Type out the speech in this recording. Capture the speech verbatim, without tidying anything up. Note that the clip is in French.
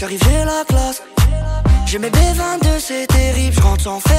J'arrive, j'ai la classe. J'ai mes B vingt-deux, c'est terrible. Je rentre sans faire